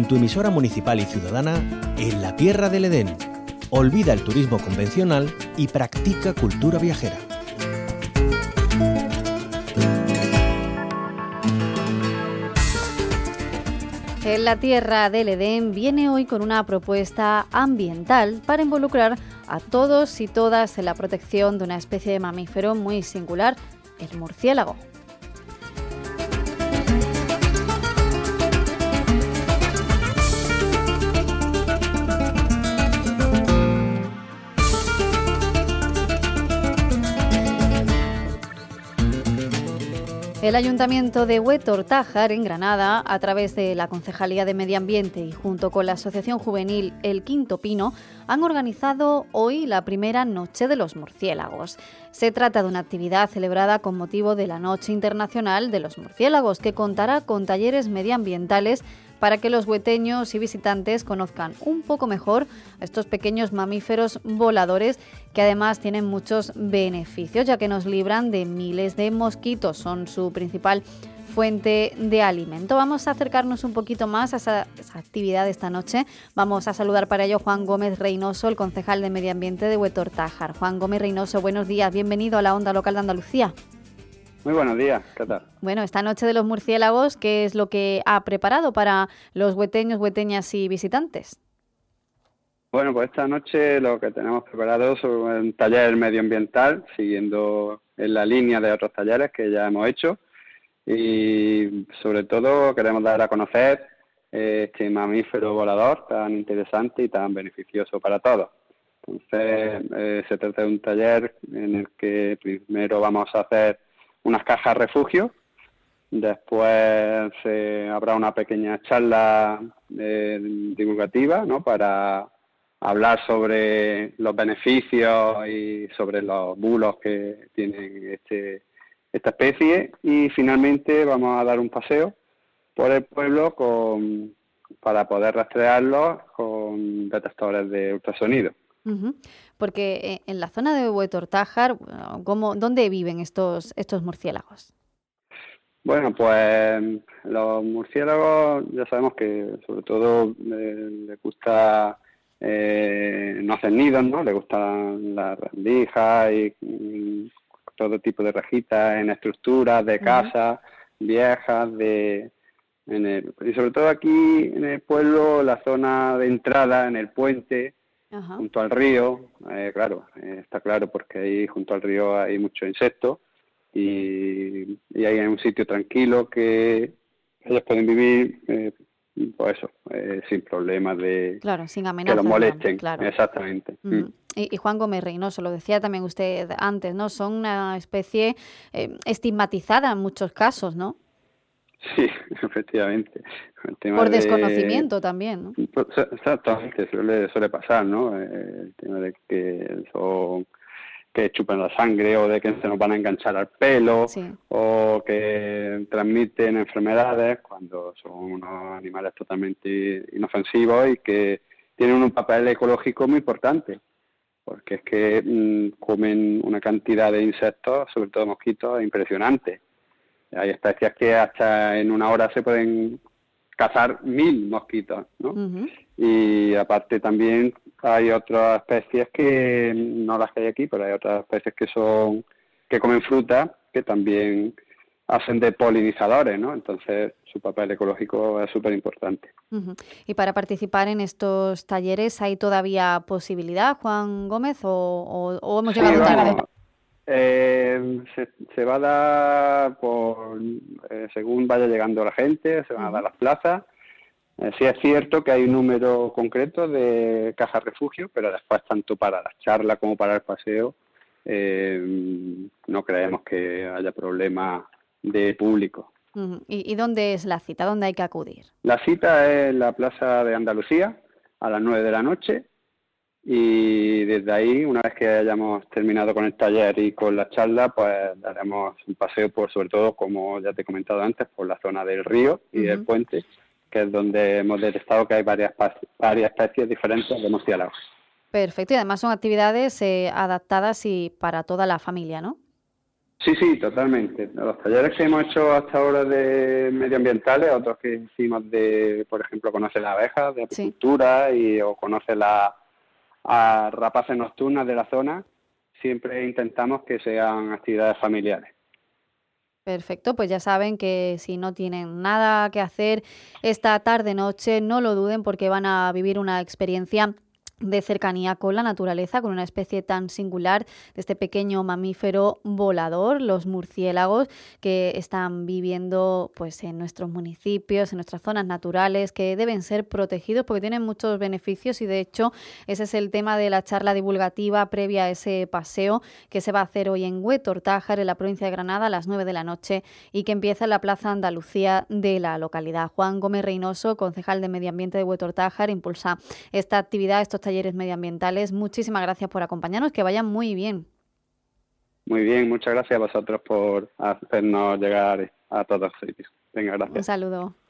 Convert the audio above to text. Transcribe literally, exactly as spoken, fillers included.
tu emisora municipal y ciudadana en la Tierra del Edén. Olvida el turismo convencional y practica cultura viajera. En la Tierra del Edén viene hoy con una propuesta ambiental para involucrar a todos y todas en la protección de una especie de mamífero muy singular, el murciélago. El Ayuntamiento de Huetor-Tájar, en Granada, a través de la Concejalía de Medio Ambiente y junto con la Asociación Juvenil El Quinto Pino, han organizado hoy la primera Noche de los Murciélagos. Se trata de una actividad celebrada con motivo de la Noche Internacional de los Murciélagos, que contará con talleres medioambientales para que los hueteños y visitantes conozcan un poco mejor a estos pequeños mamíferos voladores que además tienen muchos beneficios, ya que nos libran de miles de mosquitos, son su principal fuente de alimento. Vamos a acercarnos un poquito más a esa, esa actividad esta noche. Vamos a saludar para ello a Juan Gómez Reynoso, el concejal de Medio Ambiente de Huetor-Tájar. Juan Gómez Reynoso, buenos días, bienvenido a la Onda Local de Andalucía. Muy buenos días, ¿qué tal? Bueno, esta Noche de los Murciélagos, ¿qué es lo que ha preparado para los hueteños, hueteñas y visitantes? Bueno, pues esta noche lo que tenemos preparado es un taller medioambiental, siguiendo en la línea de otros talleres que ya hemos hecho, y sobre todo queremos dar a conocer este mamífero volador tan interesante y tan beneficioso para todos. Entonces, eh, se trata de un taller en el que primero vamos a hacer unas cajas refugio, después eh, habrá una pequeña charla eh, divulgativa, ¿no?, para hablar sobre los beneficios y sobre los bulos que tiene este, esta especie, y finalmente vamos a dar un paseo por el pueblo con, para poder rastrearlos con detectores de ultrasonido. Uh-huh. Porque en la zona de Huetor-Tájar, ¿cómo, ¿dónde viven estos, estos murciélagos? Bueno, pues los murciélagos ya sabemos que sobre todo eh, les gusta eh, no hacer nidos, ¿no? Les gustan las rendijas y, y todo tipo de rejitas en estructuras de casas uh-huh. viejas, de en el, y sobre todo aquí en el pueblo, la zona de entrada, en el puente, Ajá. junto al río, eh, claro, eh, está claro porque ahí junto al río hay muchos insectos y, y ahí hay un sitio tranquilo que ellos pueden vivir, eh, pues eso, eh, sin problemas de claro, sin amenazas, que los molesten, claro. Exactamente. Mm. Mm. Y, y Juan Gómez Reynoso, lo decía también usted antes, ¿no? Son una especie eh, estigmatizada en muchos casos, ¿no? Sí, efectivamente. El tema Por de... desconocimiento también, ¿no? Exactamente, suele, suele pasar, ¿no? El tema de que son, que chupan la sangre o de que se nos van a enganchar al pelo sí. o que transmiten enfermedades cuando son unos animales totalmente inofensivos y que tienen un papel ecológico muy importante, porque es que mmm, comen una cantidad de insectos, sobre todo mosquitos, impresionante. Hay especies que hasta en una hora se pueden cazar mil mosquitos, ¿no? Uh-huh. Y aparte también hay otras especies que, no las que hay aquí, pero hay otras especies que son que comen fruta, que también hacen de polinizadores, ¿no? Entonces su papel ecológico es súper importante. Uh-huh. Y para participar en estos talleres, ¿hay todavía posibilidad, Juan Gómez, o, o, o hemos llegado sí, tarde? Eh, se, se va a dar por eh, según vaya llegando la gente, se van uh-huh. a dar las plazas. Eh, sí es cierto que hay un número concreto de cajas refugio, pero después tanto para las charlas como para el paseo eh, no creemos que haya problema de público. Uh-huh. ¿Y, ¿Y dónde es la cita? ¿Dónde hay que acudir? La cita es en la Plaza de Andalucía a las nueve de la noche. Y desde ahí, una vez que hayamos terminado con el taller y con la charla, pues daremos un paseo por, sobre todo, como ya te he comentado antes, por la zona del río y uh-huh. del puente, que es donde hemos detectado que hay varias, varias especies diferentes de murciélagos. Perfecto, y además son actividades eh, adaptadas y para toda la familia, ¿no? Sí, sí, totalmente. Los talleres que hemos hecho hasta ahora de medioambientales, otros que hicimos de, por ejemplo, conoce las abejas, de Sí. apicultura, y, o conoce las a rapaces nocturnas de la zona, siempre intentamos que sean actividades familiares. Perfecto, pues ya saben que si no tienen nada que hacer esta tarde-noche, no lo duden porque van a vivir una experiencia de cercanía con la naturaleza, con una especie tan singular de este pequeño mamífero volador, los murciélagos, que están viviendo pues en nuestros municipios, en nuestras zonas naturales, que deben ser protegidos porque tienen muchos beneficios y de hecho ese es el tema de la charla divulgativa previa a ese paseo que se va a hacer hoy en Huetor-Tájar, en la provincia de Granada, a las nueve de la noche y que empieza en la Plaza Andalucía de la localidad. Juan Gómez Reynoso, concejal de Medio Ambiente de Huetor-Tájar, impulsa esta actividad, estos talleres medioambientales. Muchísimas gracias por acompañarnos, que vayan muy bien. Muy bien, muchas gracias a vosotros por hacernos llegar a todos los sitios. Venga, gracias. Un saludo.